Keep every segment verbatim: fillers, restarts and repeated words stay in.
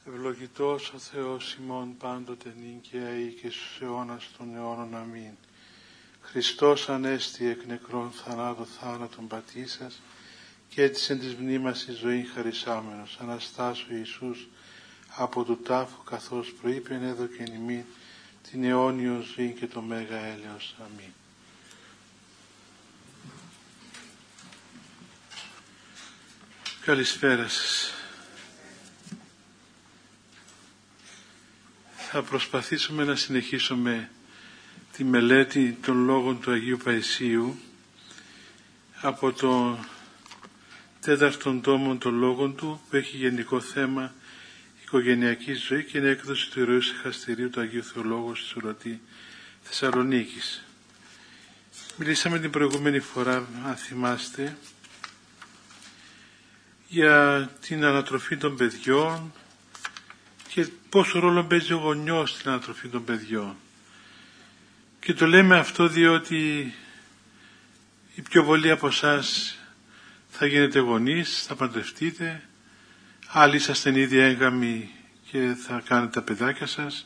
Ευλογητός ο Θεός ημών πάντοτε νυν και αεί και στους αιώνας των αιώνων. Αμήν. Χριστός Ανέστη εκ νεκρών θανάτων θάνατον πατήσας και έτσι εν της μνήμας η ζωή χαρισάμενος. Αναστάσου Ιησούς από του τάφου καθώς προείπεν έδωκεν ημίν την αιώνιον ζωή και το μέγα έλεος. Αμήν. Καλησπέρα σας. Θα προσπαθήσουμε να συνεχίσουμε τη μελέτη των λόγων του Αγίου Παϊσίου από το τέταρτον τόμο των λόγων του, που έχει γενικό θέμα οικογενειακή ζωή και είναι έκδοση του Ηρωίου Συχαστηρίου του Αγίου Θεολόγου στη Σουρωτή Θεσσαλονίκης. Μιλήσαμε την προηγούμενη φορά, αν θυμάστε, για την ανατροφή των παιδιών και πόσο ρόλο παίζει ο γονιός στην ανατροφή των παιδιών. Και το λέμε αυτό διότι οι πιο πολλοί από εσάς θα γίνετε γονείς, θα παντρευτείτε, άλλοι είσαστε ήδη έγκαμοι και θα κάνετε τα παιδάκια σας.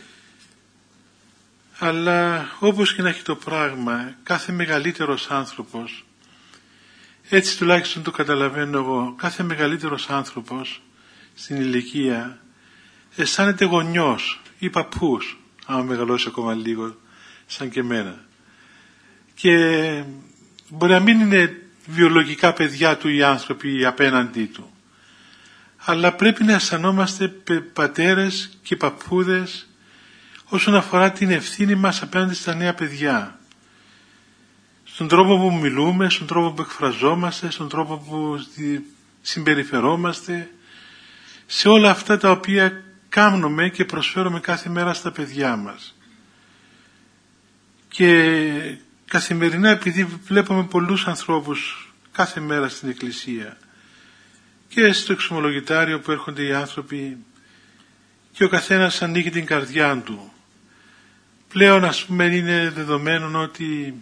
Αλλά όπως και να έχει το πράγμα, κάθε μεγαλύτερος άνθρωπος, έτσι τουλάχιστον το καταλαβαίνω εγώ, κάθε μεγαλύτερος άνθρωπος στην ηλικία αισθάνεται γονιός ή παππούς, άμα μεγαλώσει ακόμα λίγο σαν και εμένα. Και μπορεί να μην είναι βιολογικά παιδιά του οι άνθρωποι απέναντί του, αλλά πρέπει να αισθανόμαστε πατέρες και παππούδες όσον αφορά την ευθύνη μας απέναντι στα νέα παιδιά. Στον τρόπο που μιλούμε, στον τρόπο που εκφραζόμαστε, στον τρόπο που συμπεριφερόμαστε, σε όλα αυτά τα οποία κάνουμε και προσφέρουμε κάθε μέρα στα παιδιά μας. Και καθημερινά, επειδή βλέπουμε πολλούς ανθρώπους κάθε μέρα στην εκκλησία και στο εξομολογητάριο που έρχονται οι άνθρωποι και ο καθένας ανοίγει την καρδιά του, πλέον ας πούμε είναι δεδομένο ότι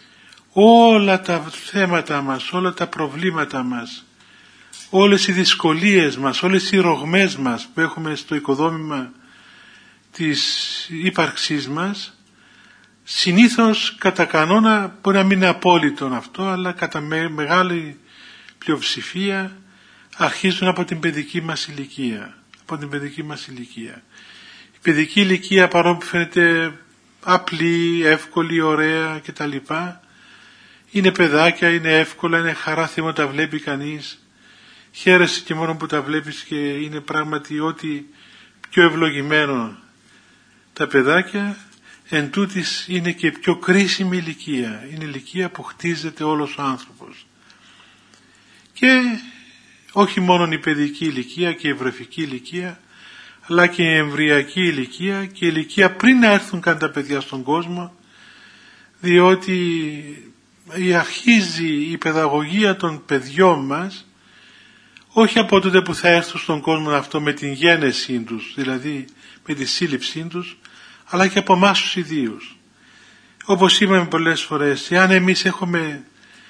όλα τα θέματα μας, όλα τα προβλήματα μας, όλες οι δυσκολίες μας, όλες οι ρογμές μας που έχουμε στο οικοδόμημα της ύπαρξής μας, συνήθως κατά κανόνα, μπορεί να μην είναι απόλυτον αυτό, αλλά κατά με, μεγάλη πλειοψηφία αρχίζουν από την παιδική μας ηλικία. Από την παιδική μας ηλικία. Η παιδική ηλικία, παρόλο που φαίνεται απλή, εύκολη, ωραία κτλ., είναι παιδάκια, είναι εύκολα, είναι χαρά θύμα, τα βλέπει κανείς. Χαίρεσαι και μόνο που τα βλέπεις και είναι πράγματι ό,τι πιο ευλογημένο τα παιδάκια. Εν τούτης είναι και πιο κρίσιμη ηλικία. Είναι ηλικία που χτίζεται όλος ο άνθρωπος. Και όχι μόνο η παιδική ηλικία και η ευρεφική ηλικία, αλλά και η εμβριακή ηλικία και η ηλικία πριν να έρθουν καν τα παιδιά στον κόσμο, διότι αρχίζει η παιδαγωγία των παιδιών μας όχι από τότε που θα έρθουν στον κόσμο αυτό με την γέννησή τους, δηλαδή με τη σύλληψή τους, αλλά και από εμάς τους ιδίους. Όπως είπαμε πολλές φορές, εάν εμείς έχουμε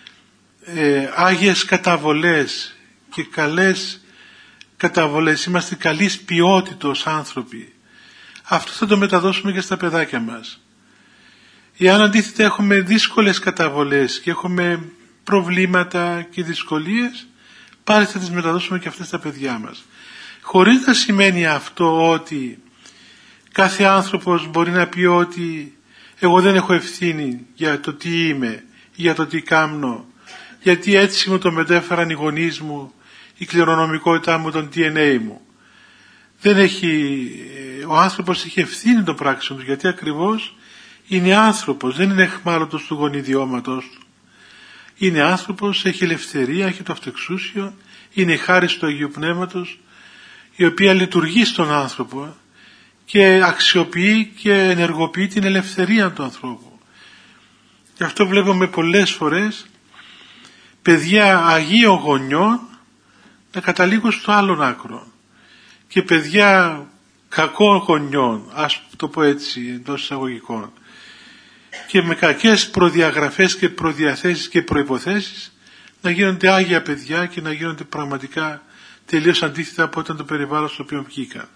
ε, άγιες καταβολές και καλές καταβολές, είμαστε καλής ποιότητος άνθρωποι, αυτό θα το μεταδώσουμε και στα παιδάκια μας. Εάν αντίθετα έχουμε δύσκολες καταβολές και έχουμε προβλήματα και δυσκολίες, πάλι θα τις μεταδώσουμε και αυτές στα παιδιά μας. Χωρίς να σημαίνει αυτό ότι κάθε άνθρωπος μπορεί να πει ότι εγώ δεν έχω ευθύνη για το τι είμαι, για το τι κάμνω, γιατί έτσι μου το μετέφεραν οι γονείς μου, η κληρονομικότητά μου, τον ντι εν έι μου. Δεν έχει, ο άνθρωπος έχει ευθύνη των πράξεων του, γιατί ακριβώς είναι άνθρωπος, δεν είναι αιχμάλωτος του γονιδιώματος του. Είναι άνθρωπος, έχει ελευθερία, έχει το αυτοεξούσιο, είναι η χάρις του Αγίου Πνεύματος, η οποία λειτουργεί στον άνθρωπο και αξιοποιεί και ενεργοποιεί την ελευθερία του ανθρώπου. Γι' αυτό βλέπουμε πολλές φορές παιδιά αγίων γονιών να καταλήγουν στο άλλον άκρο και παιδιά κακών γονιών, ας το πω έτσι εντός εισαγωγικών, και με κακές προδιαγραφές και προδιαθέσεις και προϋποθέσεις να γίνονται άγια παιδιά και να γίνονται πραγματικά τελείως αντίθετα από όταν το περιβάλλον στο οποίο βγήκα.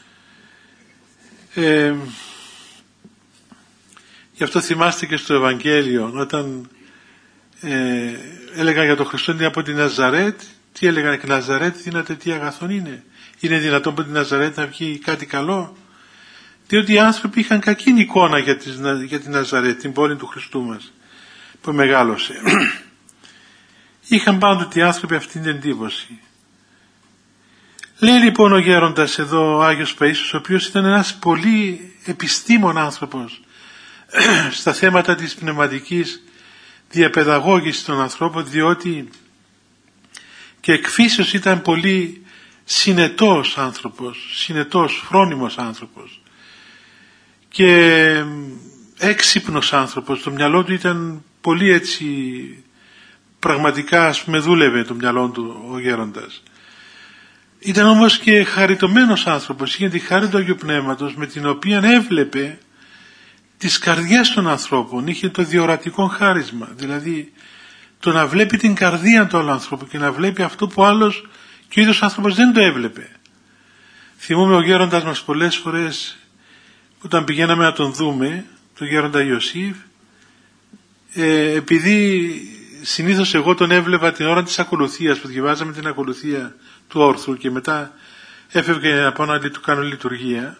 Ε, γι' αυτό θυμάστε και στο Ευαγγέλιο όταν ε, έλεγαν για τον Χριστό είναι από την Ναζαρέτ, τι έλεγαν και Ναζαρέτ δύναται τι αγαθόν είναι. Είναι δυνατόν από την Ναζαρέτ να βγει κάτι καλό? Διότι οι άνθρωποι είχαν κακή εικόνα για, τις, για την Ναζαρέτ, την πόλη του Χριστού μας που μεγάλωσε. Είχαν πάντοτε οι άνθρωποι αυτήν την εντύπωση. Λέει λοιπόν ο γέροντας εδώ ο Άγιος Παΐσιος, ο οποίος ήταν ένας πολύ επιστήμον άνθρωπος στα θέματα της πνευματικής διαπαιδαγώγησης των ανθρώπων, διότι και εκφύσεως ήταν πολύ συνετός άνθρωπος, συνετός, φρόνιμος άνθρωπος και έξυπνος άνθρωπος. Το μυαλό του ήταν πολύ έτσι, πραγματικά ας πούμε δούλευε το μυαλό του ο γέροντας. Ήταν όμως και χαριτωμένος άνθρωπος, είχε τη χάρη του Αγίου Πνεύματος με την οποία έβλεπε τις καρδιές των ανθρώπων, είχε το διορατικό χάρισμα, δηλαδή το να βλέπει την καρδία του άλλου ανθρώπου και να βλέπει αυτό που άλλος και ο ίδιος άνθρωπος δεν το έβλεπε. Θυμούμαι ο γέροντας μας πολλές φορές όταν πηγαίναμε να τον δούμε, τον γέροντα Ιωσήφ, ε, επειδή συνήθως εγώ τον έβλεπα την ώρα της ακολουθίας που διαβάζαμε την ακολουθία του όρθρου και μετά έφευγε να πάω να του κάνω λειτουργία,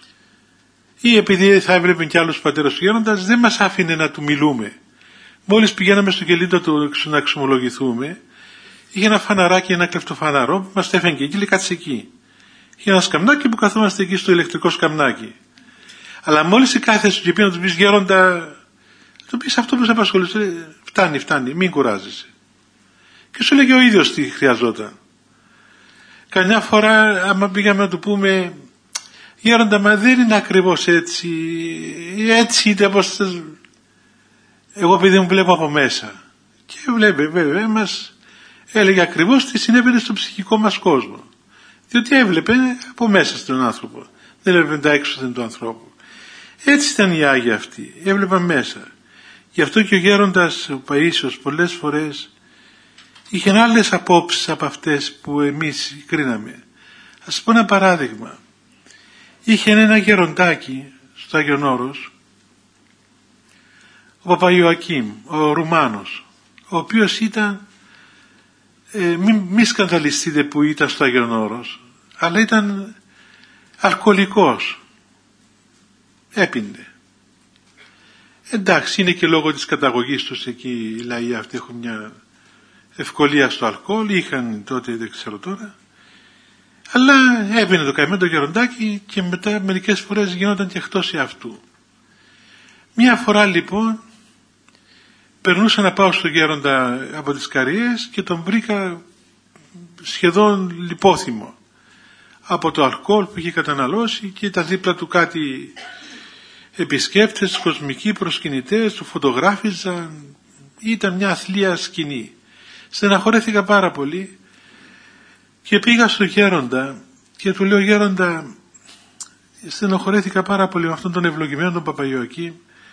ή επειδή θα έβλεπε και άλλους πατέρες του γέροντας, δεν μας άφηνε να του μιλούμε. Μόλις πηγαίναμε στο κελίδο του να εξομολογηθούμε, είχε ένα φαναράκι, ένα κλεφτοφαναρό που μας έφεγγε εκεί, λέει κάτσε εκεί. Είχε ένα σκαμνάκι που καθόμαστε εκεί στο ηλεκτρικό σκαμνάκι. Αλλά μόλις η κάθεσαι και πει να του πεις γέροντα, του πεις αυτό που σε απασχολεί, φτάνει, φτάνει, μην κουράζεσαι. Και σου λέγε ο ίδιος τι χρειαζόταν. Καμιά φορά άμα πήγαμε να του πούμε γέροντα, μα δεν είναι ακριβώς έτσι, έτσι είτε όπως θες. Εγώ επειδή μου βλέπω από μέσα και βλέπει βέβαια μας έλεγε ακριβώς τι συνέβαινε στο ψυχικό μας κόσμο, διότι έβλεπε από μέσα στον άνθρωπο, δεν έβλεπε τα έξοδα του ανθρώπου. Έτσι ήταν οι Άγιοι αυτοί, έβλεπαν μέσα. Γι' αυτό και ο γέροντας ο Παΐσιος πολλές φορές είχε άλλες απόψεις από αυτές που εμείς κρίναμε. Ας σας πω ένα παράδειγμα. Είχε ένα γεροντάκι στο Άγιον Όρος, ο Παπαϊωακήμ, ο Ρουμάνος, ο οποίος ήταν, ε, μην μη σκανδαλιστείτε που ήταν στο Άγιον Όρος, αλλά ήταν αλκοολικός, έπινε. Εντάξει, είναι και λόγω της καταγωγής τους εκεί οι λαοί αυτοί έχουν μια ευκολία στο αλκοόλ, είχαν τότε, δεν ξέρω τώρα, αλλά έπινε το καημένο το γεροντάκι και μετά μερικές φορές γινόταν και εκτός αυτού. Μια φορά λοιπόν περνούσα να πάω στο γέροντα από τις Καριές και τον βρήκα σχεδόν λιπόθυμο από το αλκοόλ που είχε καταναλώσει και ήταν δίπλα του κάτι επισκέπτες, κοσμικοί προσκυνητές, του φωτογράφιζαν, ήταν μια αθλία σκηνή. Στεναχωρέθηκα πάρα πολύ και πήγα στο γέροντα και του λέω γέροντα, στεναχωρέθηκα πάρα πολύ με αυτόν τον ευλογημένο τον Παπαϊωακήμ.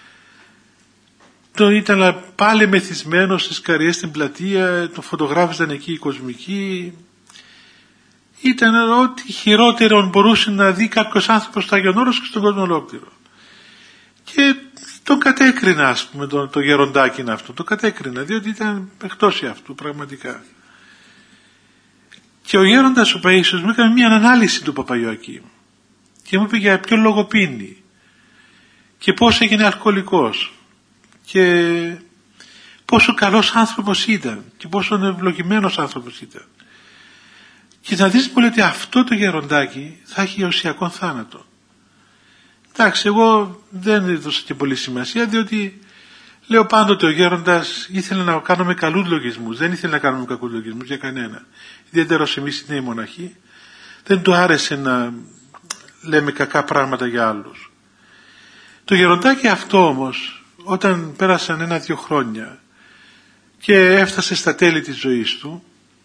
Το ήταν πάλι μεθυσμένος στις Καριές στην πλατεία, τον φωτογράφιζαν εκεί οι κοσμικοί. Ήταν ό,τι χειρότερο μπορούσε να δει κάποιος άνθρωπος στο Άγιον Όρος και στον κόσμο ολόκληρο. Και τον κατέκρινα, ας πούμε, το, το γεροντάκι αυτό, το κατέκρινα, διότι ήταν εκτός αυτού πραγματικά. Και ο γέροντας ο Παΐσιος μου έκανε μια ανάλυση του Παπαϊωακήμ και μου είπε για ποιο λόγο πίνει και πώς έγινε αλκοολικός και πόσο καλός άνθρωπος ήταν και πόσο ευλογημένος άνθρωπος ήταν. Και να δεις μου λέει ότι αυτό το γεροντάκι θα έχει οσιακόν θάνατο. Εντάξει, εγώ δεν έδωσα και πολύ σημασία, διότι λέω πάντοτε ο γέροντας ήθελε να κάνουμε καλούς λογισμούς, δεν ήθελε να κάνουμε κακούς λογισμούς για κανένα. Ιδιαίτερα εμείς οι νέοι μοναχοί, δεν του άρεσε να λέμε κακά πράγματα για άλλους. Το γεροντάκι αυτό όμως, όταν πέρασαν ένα-δυο χρόνια και έφτασε στα τέλη της ζωής του,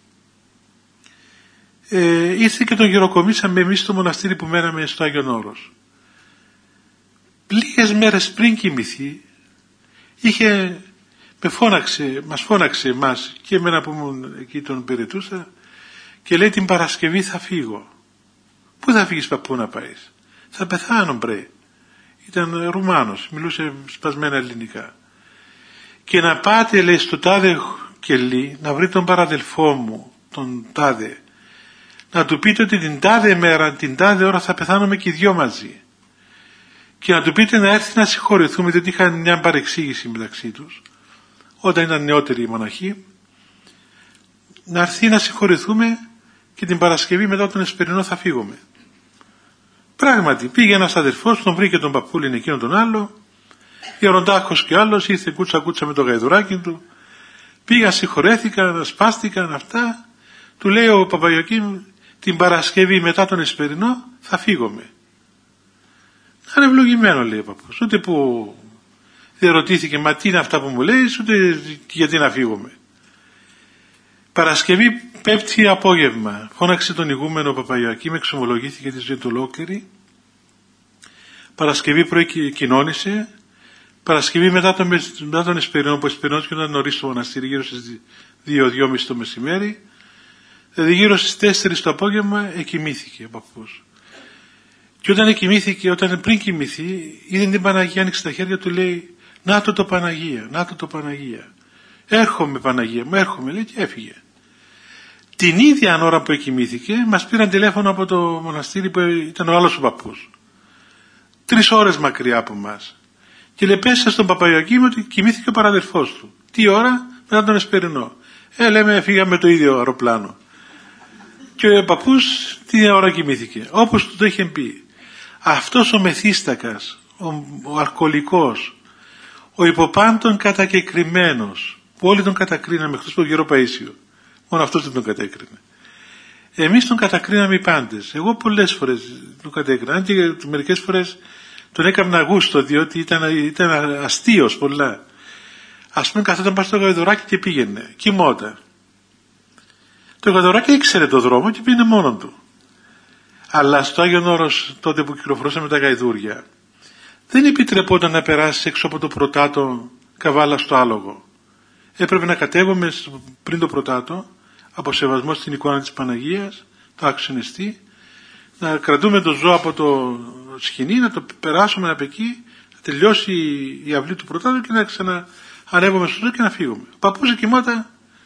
ε, ήρθε και τον γεροκομίσαμε εμείς στο μοναστήρι που μέναμε στο Άγιον Όρος. Λίγες μέρες πριν κοιμηθεί, είχε, με φώναξε, μας φώναξε εμάς και εμένα που ήμουν εκεί τον υπηρετούσα και λέει την Παρασκευή θα φύγω. Πού θα φύγεις παππού να πάεις? Θα πεθάνω μπρε. Ήταν Ρουμάνος, μιλούσε σπασμένα ελληνικά. Και να πάτε, λέει, στο τάδε κελί να βρει τον παραδελφό μου, τον τάδε, να του πείτε ότι την τάδε μέρα, την τάδε ώρα θα πεθάνουμε και οι δυο μαζί. Και να του πείτε να έρθει να συγχωρηθούμε, διότι είχαν μια παρεξήγηση μεταξύ τους όταν ήταν νεότεροι οι μοναχοί, να έρθει να συγχωρηθούμε και την Παρασκευή μετά τον Εσπερινό θα φύγουμε. Πράγματι πήγε ένας αδερφός, τον βρήκε τον παππούλιν εκείνον τον άλλο, γεροντάχος και άλλος, ήρθε κούτσα κούτσα με το γαϊδουράκι του, πήγαν, συγχωρέθηκαν, σπάστηκαν αυτά. Του λέει ο Παπαγιοκίμ, την Παρασκευή μετά τον Εσπερινό θα φύγουμε. Είναι ευλογημένο, λέει ο παππούς, ούτε που δεν ρωτήθηκε μα τι είναι αυτά που μου λέει, ούτε γιατί να φύγουμε. Παρασκευή πέμπτη απόγευμα φώναξε τον ηγούμενο ο Παπαγιοκίμ, εξομολογήθηκε τη ζωή του ολόκληρη. Παρασκευή πρωί κοινώνησε. Παρασκευή μετά τον, μετά τον Εσπερινό, που ο Εσπερινός και ήταν νωρίς στο μοναστήρι, γύρω στις δύο δυόμιση το μεσημέρι, δηλαδή γύρω στις τέσσερις το απόγευμα εκοιμήθηκε ο παππούς. Και όταν εκοιμήθηκε, όταν πριν κοιμηθεί, είδε την Παναγία, άνοιξε τα χέρια του, λέει να το το Παναγία, να το το Παναγία. Έρχομαι Παναγία μου, έρχομαι, λέει, και έφυγε. Την ίδια ώρα που εκοιμήθηκε, μας πήραν τηλέφωνο από το μοναστήρι που ήταν ο άλλος ο παππούς. Τρεις ώρες μακριά από μας. Και λέει, πέσα στον Παπαγιοκίμ ότι κοιμήθηκε ο παραδερφός του. Τι ώρα? Μετά τον Εσπερινό. Ε, λέμε, φύγαμε το ίδιο αεροπλάνο. Και ο παππούς τι ώρα κοιμήθηκε. Όπως του το είχε πει. Αυτός ο μεθύστακας, ο, ο αλκοολικός, ο υποπάντων κατακεκριμένος, που όλοι τον κατακρίναμε εκτός από τον Γέρο Παΐσιο. Μόνο αυτός δεν τον κατέκρινε. Εμείς τον κατακρίναμε οι πάντες. Εγώ πολλές φορές τον κατέκρινα και μερικές φορές τον έκανα γούστο, διότι ήταν, ήταν αστείος πολλά. Ας πούμε, καθόταν πάνω στο γαϊδουράκι και πήγαινε, κοιμόταν. Το γαϊδουράκι ήξερε το δρόμο και πήγαινε μόνον του. Αλλά στο Άγιον Όρος, τότε που κυκλοφορούσαμε τα γαϊδούρια, δεν επιτρεπόταν να περάσει έξω από το πρωτάτο καβάλα στο άλογο. Έπρεπε να κατέβουμε πριν το πρωτάτο, από σεβασμό στην εικόνα της Παναγίας, το άξονεστή, να κρατούμε το ζώο από το σκηνή, να το περάσουμε από εκεί, να τελειώσει η αυλή του πρωτάτου και να ξαναανέβουμε στο ζώο και να φύγουμε. Ο παππούς κοιμόταν,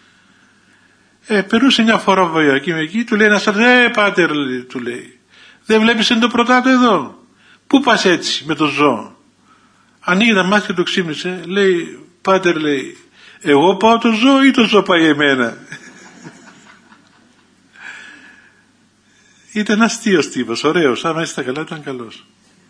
ε, περούσε μια φορά ο Παπαγιοκίμ εκεί, του λέει ένας άλλος, ε, πάτερ, του λέει, δεν βλέπεις είναι το πρωτάτο εδώ? Πού πας έτσι με το ζώο? Ανοίγει τα μάτια και το ξύπνησε, λέει, πάτερ, λέει, εγώ πάω το ζώο ή το ζώο πάει εμένα? Ήταν αστείος τύπος, ωραίος, άμα είστε καλά ήταν καλός.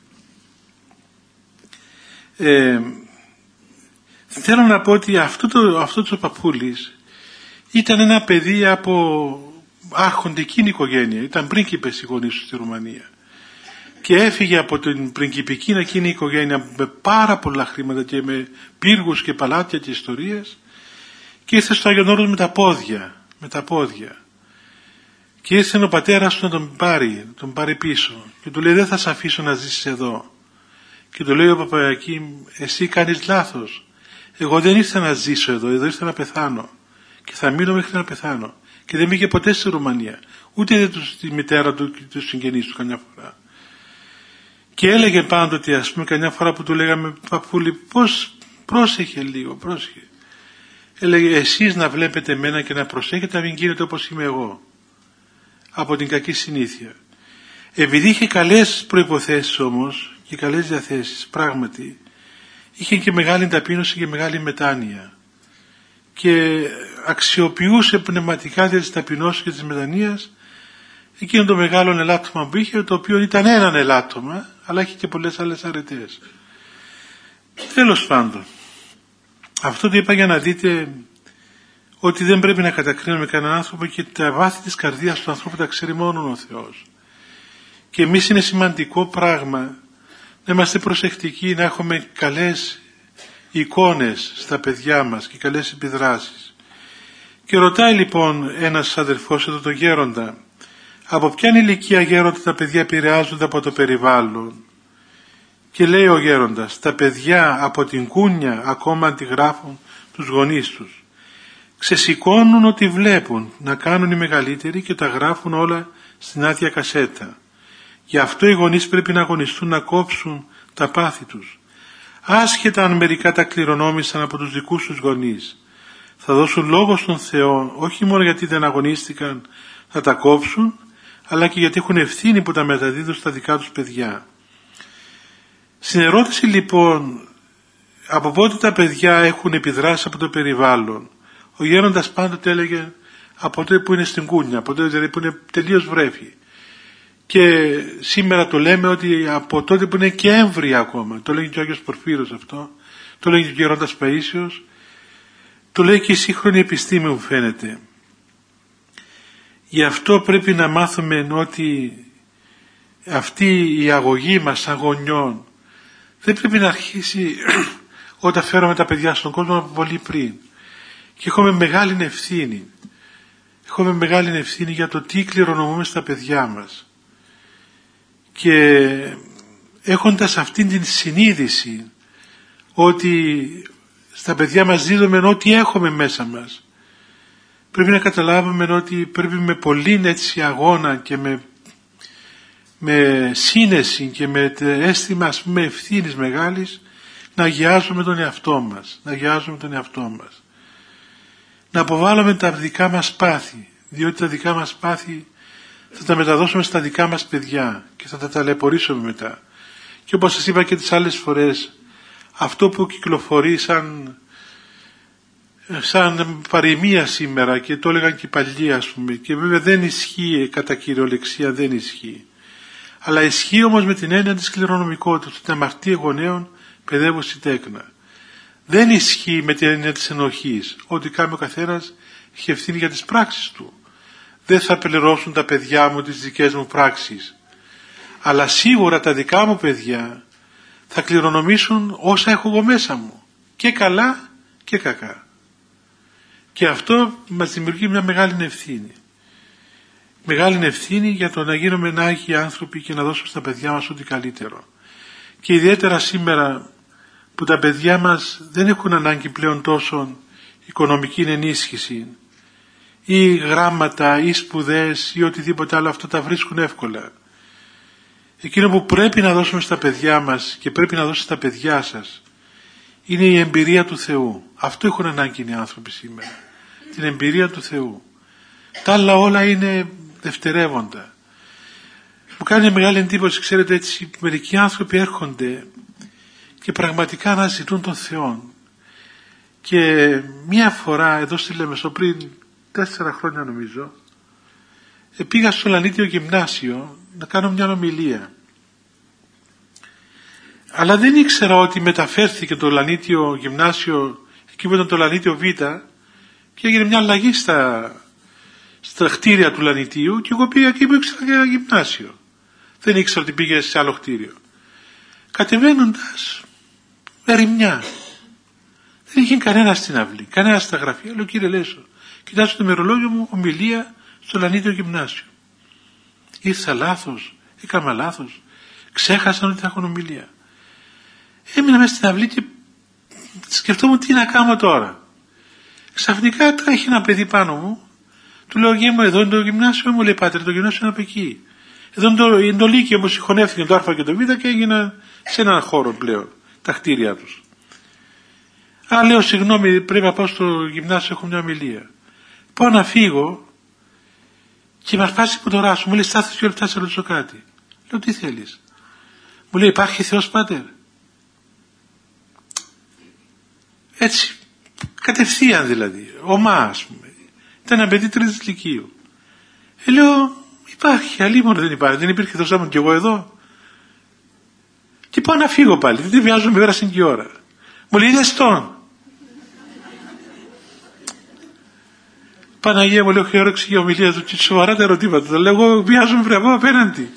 Ε, θέλω να πω ότι αυτό το, αυτό το παππούλης ήταν ένα παιδί από άρχοντική οικογένεια, ήταν πρίγκιπες οι γονείς του στη Ρουμανία. Και έφυγε από την πριγκιπική εκείνη οικογένεια με πάρα πολλά χρήματα και με πύργους και παλάτια και ιστορίες και ήρθε στο Άγιον Όρος με τα πόδια, με τα πόδια. Και ήρθε ο πατέρας του να τον πάρει, να τον πάρει πίσω και του λέει δεν θα σε αφήσω να ζήσεις εδώ. Και του λέει ο Παπαγιοκίμ, εσύ κάνεις λάθος. Εγώ δεν ήρθα να ζήσω εδώ, εδώ ήρθα να πεθάνω. Και θα μείνω μέχρι να πεθάνω. Και δεν πήγε ποτέ στη Ρουμανία. Ούτε είδε τη μητέρα του και τους συγγενείς του καμιά φορά. Και έλεγε πάντοτε, ας πούμε, καμιά φορά που του λέγαμε παππούλη, πώς πρόσεχε λίγο, πρόσεχε. Έλεγε, εσείς να βλέπετε εμένα και να προσέχετε να μην γίνετε όπως είμαι εγώ. Από την κακή συνήθεια. Επειδή είχε καλές προϋποθέσεις όμως και καλές διαθέσεις, πράγματι, είχε και μεγάλη ταπείνωση και μεγάλη μετάνοια. Και αξιοποιούσε πνευματικά δια της ταπεινώσης και της μετανοίας εκείνο το μεγάλο ελάττωμα που είχε, το οποίο ήταν έναν ελάττωμα, αλλά είχε και πολλές άλλες αρετές. Τέλος πάντων, αυτό το είπα για να δείτε ότι δεν πρέπει να κατακρίνουμε κανέναν άνθρωπο και τα βάθη της καρδίας του ανθρώπου τα ξέρει μόνο ο Θεός. Και εμείς είναι σημαντικό πράγμα να είμαστε προσεκτικοί, να έχουμε καλές εικόνες στα παιδιά μας και καλές επιδράσεις. Και ρωτάει λοιπόν ένας αδερφός εδώ, το γέροντα, από ποιαν ηλικία γέροντα τα παιδιά επηρεάζονται από το περιβάλλον? Και λέει ο γέροντας, τα παιδιά από την κούνια ακόμα αντιγράφουν τους γονείς τους. Ξεσηκώνουν ό,τι βλέπουν, να κάνουν οι μεγαλύτεροι και τα γράφουν όλα στην άδεια κασέτα. Γι' αυτό οι γονείς πρέπει να αγωνιστούν να κόψουν τα πάθη τους. Άσχετα αν μερικά τα κληρονόμησαν από τους δικούς τους γονείς. Θα δώσουν λόγο στον Θεό, όχι μόνο γιατί δεν αγωνίστηκαν να τα κόψουν, αλλά και γιατί έχουν ευθύνη που τα μεταδίδουν στα δικά τους παιδιά. Στην ερώτηση λοιπόν, από πότε τα παιδιά έχουν επιδράσει από το περιβάλλον, ο γέροντας πάντοτε έλεγε από τότε που είναι στην κούνια, από τότε δηλαδή που είναι τελείως βρέφη. Και σήμερα το λέμε ότι από τότε που είναι και έμβρια ακόμα, το λέγει και ο Άγιος Πορφύρος αυτό, το λέγει και ο γέροντας Παΐσιος, το λέει και η σύγχρονη επιστήμη μου φαίνεται. Γι' αυτό πρέπει να μάθουμε ότι αυτή η αγωγή μας σαν γονιών δεν πρέπει να αρχίσει όταν φέρουμε τα παιδιά στον κόσμο από πολύ πριν. Και έχουμε μεγάλη ευθύνη. Έχουμε μεγάλη ευθύνη για το τι κληρονομούμε στα παιδιά μας. Και έχοντας αυτήν την συνείδηση ότι στα παιδιά μας δίδουμε ό,τι έχουμε μέσα μας, πρέπει να καταλάβουμε ότι πρέπει με πολύ έτσι αγώνα και με, με σύνεση και με αίσθημα ας πούμε ευθύνης μεγάλης να αγιάζουμε τον εαυτό μας, να αγιάζουμε τον εαυτό μας. Να αποβάλουμε τα δικά μας πάθη, διότι τα δικά μας πάθη θα τα μεταδώσουμε στα δικά μας παιδιά και θα τα ταλαιπωρήσουμε μετά. Και όπως σας είπα και τις άλλες φορές, αυτό που κυκλοφορεί σαν, σαν παροιμία σήμερα και το έλεγαν και οι παλιοί ας πούμε, και βέβαια δεν ισχύει κατά κυριολεξία, δεν ισχύει. Αλλά ισχύει όμως με την έννοια της κληρονομικότητας, ότι αμαρτία γονέων παιδεύωση τέκνα. Δεν ισχύει με την έννοια της ενοχής, ότι κάνει ο καθένας έχει ευθύνη για τις πράξεις του. Δεν θα πληρώσουν τα παιδιά μου τις δικές μου πράξεις. Αλλά σίγουρα τα δικά μου παιδιά θα κληρονομήσουν όσα έχω εγώ μέσα μου. Και καλά και κακά. Και αυτό μας δημιουργεί μια μεγάλη ευθύνη. Μεγάλη ευθύνη για το να γίνουμε άγιοι άνθρωποι και να δώσουμε στα παιδιά μας ό,τι καλύτερο. Και ιδιαίτερα σήμερα που τα παιδιά μας δεν έχουν ανάγκη πλέον τόσο οικονομική ενίσχυση ή γράμματα ή σπουδές ή οτιδήποτε άλλο, αυτό τα βρίσκουν εύκολα. Εκείνο που πρέπει να δώσουμε στα παιδιά μας και πρέπει να δώσετε στα παιδιά σας είναι η εμπειρία του Θεού. Αυτό έχουν ανάγκη οι άνθρωποι σήμερα. Την εμπειρία του Θεού. Τα άλλα όλα είναι δευτερεύοντα. Μου κάνει μεγάλη εντύπωση, ξέρετε, έτσι μερικοί άνθρωποι έρχονται και πραγματικά αναζητούν τον Θεό. Και μία φορά εδώ στη Λεμεσό πριν τέσσερα χρόνια νομίζω, πήγα στο Λανίτιο Γυμνάσιο να κάνω μια ομιλία. Αλλά δεν ήξερα ότι μεταφέρθηκε το Λανίτιο Γυμνάσιο, εκεί που ήταν το Λανίτιο Β, και έγινε μια αλλαγή στα, στα κτίρια του Λανιτίου και εγώ πήγα εκεί που ήξερα για γυμνάσιο. Δεν ήξερα ότι πήγε σε άλλο κτίριο. Κατεβαίνοντας, ερημιά. Δεν είχε κανένα στην αυλή, κανένα στα γραφεία. Λέω, κύριε Λέσο, κοιτάξτε το ημερολόγιο μου, ομιλία στο Λανίτιο Γυμνάσιο. Ήρθα λάθος, έκανα λάθος, ξέχασαν ότι θα έχουν ομιλία. Έμεινα μέσα στην αυλή και σκεφτόμουν τι να κάνω τώρα. Ξαφνικά τρέχει ένα παιδί πάνω μου, του λέω, γε μου, εδώ είναι το γυμνάσιο, μου λέει, πάτερ, το γυμνάσιο είναι από εκεί. Εδώ είναι το, είναι το Λύκειο, όμως συγχωνεύτηκε το Α και το Β και έγιναν σε έναν χώρο πλέον τα κτίρια τους. Α, λέω, συγγνώμη, πρέπει να πάω στο γυμνάσιο, έχω μια ομιλία. Πάω να φύγω και μας πάσει που το ράσω. Μου λέει, στάθεις δύο λεπτά, σε ρωτήσω κάτι. Λέω, τι θέλεις? Μου λέει, υπάρχει Θεός, πάτερ? Έτσι, κατευθείαν δηλαδή, ομά ας πούμε. Ήταν ένα παιδί τρίτης λυκείου. Ε, λέω, υπάρχει, αλλήμον δεν υπάρχει, δεν υπήρχε Θεός, ήμουν κι εγώ εδώ. Και πάω να φύγω πάλι, δεν βιάζομαι, πέρασε και η ώρα. Μου λέει, είδες τον? Παναγία μου, λέω, έχει όρεξη για ομιλία του και σοβαρά τα ερωτήματα. Το λέω, εγώ βιάζομαι βραβώ απέναντι.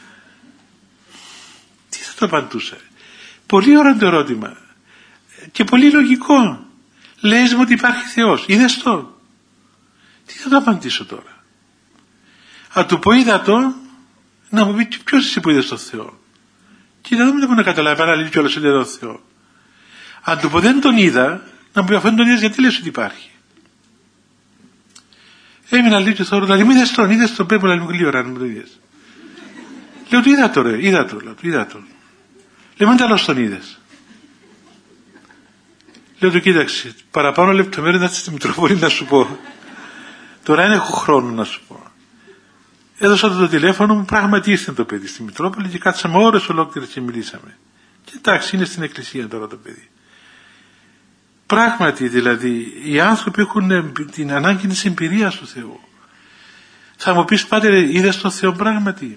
Τι θα το απαντούσα? Πολύ ωραίο το ερώτημα. Και πολύ λογικό. Λες μου ότι υπάρχει Θεός. Είδες το? Τι θα το απαντήσω τώρα? Αν του πω είδα το, να μου πει ποιος εσύ που είδες τον Θεό? Και να δούμε, δεν μπορεί να καταλάβει παράλληλα κιόλας ότι είδα τον Θεό. Αν του πω δεν τον είδα, να μου πει αφού δεν τον είδες γιατί λες ότι υπάρχει? Έμεινα λίγο και θόρυβα, λέει, μη είδες τον, είδες τον, πρέπει να λίγο γλύωρα, αν μου το είδες. Λέω του είδα το ρε, είδα το, λέω, είδα το. Λέω μην τέλος τον είδες. Λέω του κοίταξε, παραπάνω λεπτομέρειες να έρθεις στη Μητρόπολη να σου πω. Τώρα δεν έχω χρόνο να σου πω. Έδωσα του το τηλέφωνο μου, πράγματι ήρθε το παιδί στη Μητρόπολη και κάτσαμε ώρες ολόκληρες και μιλήσαμε. Και εντάξει, είναι στην εκκλησία τώρα το παιδί. Πράγματι δηλαδή, οι άνθρωποι έχουν την ανάγκη της εμπειρίας του Θεού. Θα μου πεις, πάτερ, είδες τον Θεό πράγματι?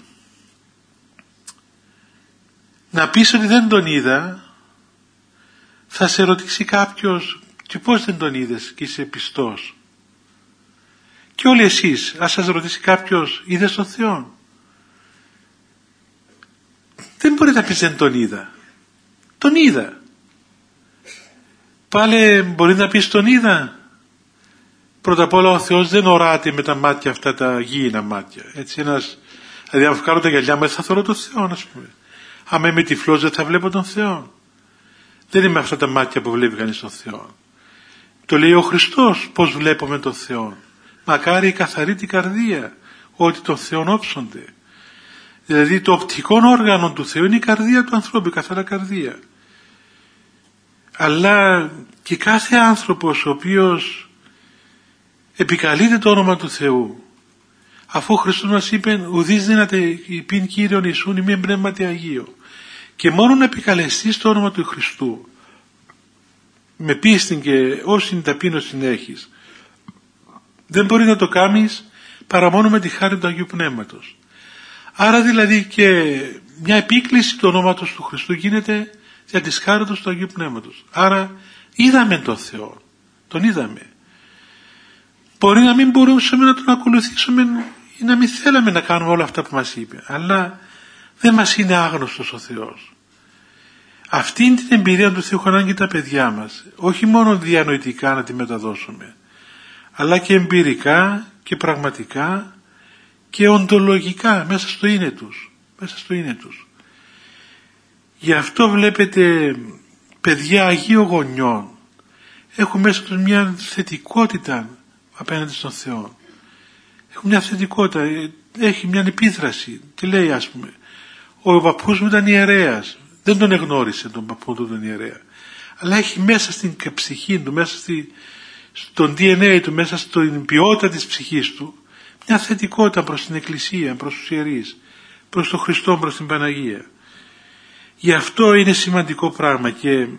Να πεις ότι δεν τον είδα, θα σε ρωτήσει κάποιος, και πώς δεν τον είδες και είσαι πιστός? Και όλοι εσείς, ας σας ρωτήσει κάποιος, είδες τον Θεό? Δεν μπορεί να πεις δεν τον είδα. Τον είδα. Πάλι μπορεί να πεις τον είδα. Πρώτα απ' όλα ο Θεός δεν οράται με τα μάτια αυτά τα γήινα μάτια. Έτσι ένας, δηλαδή αν βγάλω τα γυαλιά μου θα θωρώ τον Θεό, ας πούμε. Άμα είμαι τυφλός δεν θα βλέπω τον Θεό. Δεν είναι με αυτά τα μάτια που βλέπει κανείς τον Θεό. Το λέει ο Χριστός πώς βλέπουμε τον Θεό. Μακάρι η καθαρή την καρδία, ότι τον Θεόν όψονται. Δηλαδή το οπτικό όργανο του Θεού είναι η καρδία του ανθρώπου, η καθαρά καρδία. Αλλά και κάθε άνθρωπος ο οποίος επικαλείται το όνομα του Θεού, αφού ο Χριστός μας είπε ουδείς δύναται υπήν Κύριον Ιησούν ημίν πνεύματι Αγίο, και μόνο να επικαλεστείς το όνομα του Χριστού με πίστη και όση ταπείνωση έχεις, δεν μπορεί να το κάνεις παρά μόνο με τη χάρη του Αγίου Πνεύματος. Άρα δηλαδή και μια επίκληση του ονόματος του Χριστού γίνεται για τη χάριτος του Αγίου Πνεύματος. Άρα είδαμε τον Θεό, τον είδαμε. Μπορεί να μην μπορούσαμε να τον ακολουθήσουμε ή να μην θέλαμε να κάνουμε όλα αυτά που μας είπε, αλλά δεν μας είναι άγνωστος ο Θεός. Αυτή την εμπειρία του Θεού έχουν ανάγκη τα παιδιά μας, όχι μόνο διανοητικά να τη μεταδώσουμε, αλλά και εμπειρικά και πραγματικά και οντολογικά μέσα στο είναι τους, μέσα στο είναι τους. Γι' αυτό βλέπετε παιδιά Αγίων γονιών έχουν μέσα τους μια θετικότητα απέναντι στον Θεό. Έχουν μια θετικότητα, έχει μια επίδραση. Τι λέει, ας πούμε, ο παππούς μου ήταν ιερέας, δεν τον εγνώρισε τον παππού του τον ιερέα, αλλά έχει μέσα στην ψυχή του, μέσα στη, στον ντι εν έι του, μέσα στην ποιότητα της ψυχής του μια θετικότητα προς την Εκκλησία, προς τους ιερείς, προς τον Χριστό, προς την Παναγία. Γι' αυτό είναι σημαντικό πράγμα και